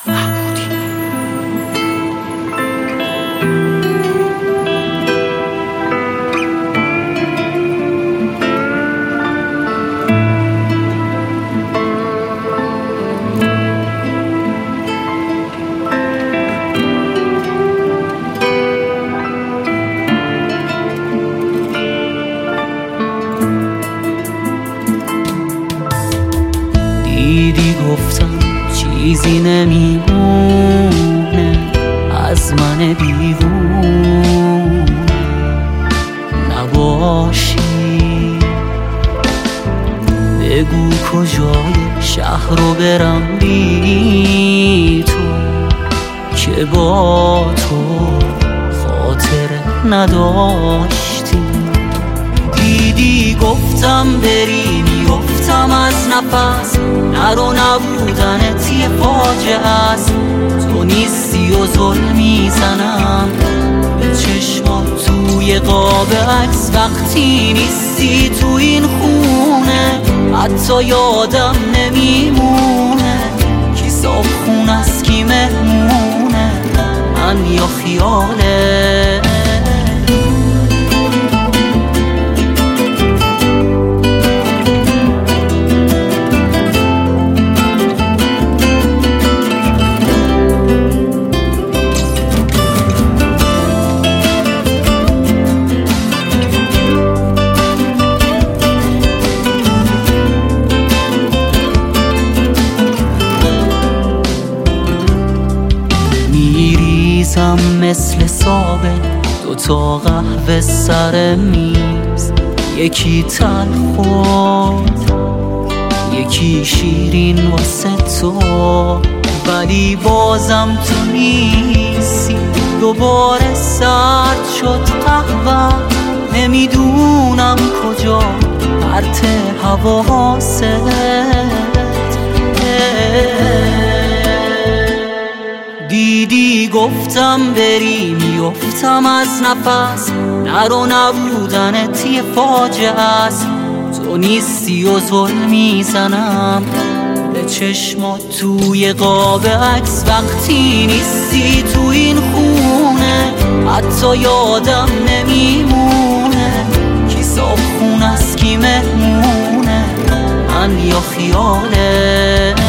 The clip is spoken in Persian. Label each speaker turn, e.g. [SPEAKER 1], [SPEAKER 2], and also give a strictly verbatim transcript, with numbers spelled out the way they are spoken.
[SPEAKER 1] دیدی گفتم چیزی نمیمونه از من دیوونه نباشی. بگو کجای شهر رو برم بی تو که با تو خاطره نداشتی. دیدی گفتم بری میفتم از نفس، نرو نبودنت یه فاجعه است. تو نیستی و ظلم میزنم به چشمات توی قاب عکس. وقتی نیستی تو این خونه حتی یادم نمیمونه کی صاحب خونه است کی مهمونه، من یا خیاله. میریزم مثل ثابت دوتا قهوه سر میز، یکی تلخ و یکی شیرین واسه تو، ولی بازم تو نیستی. دوباره سرد شد قهوه نمیدونم کجا پرت حواست. دیدی گفتم بری میفتم از نفس، نرو نبودنت یه فاجعه است. تو نیستی و ظلم میزنم به چشمات توی قاب عکس. وقتی نیستی تو این خونه حتی یادم نمیمونه کی صاحب خونه است کی مهمونه، من یا خیاله.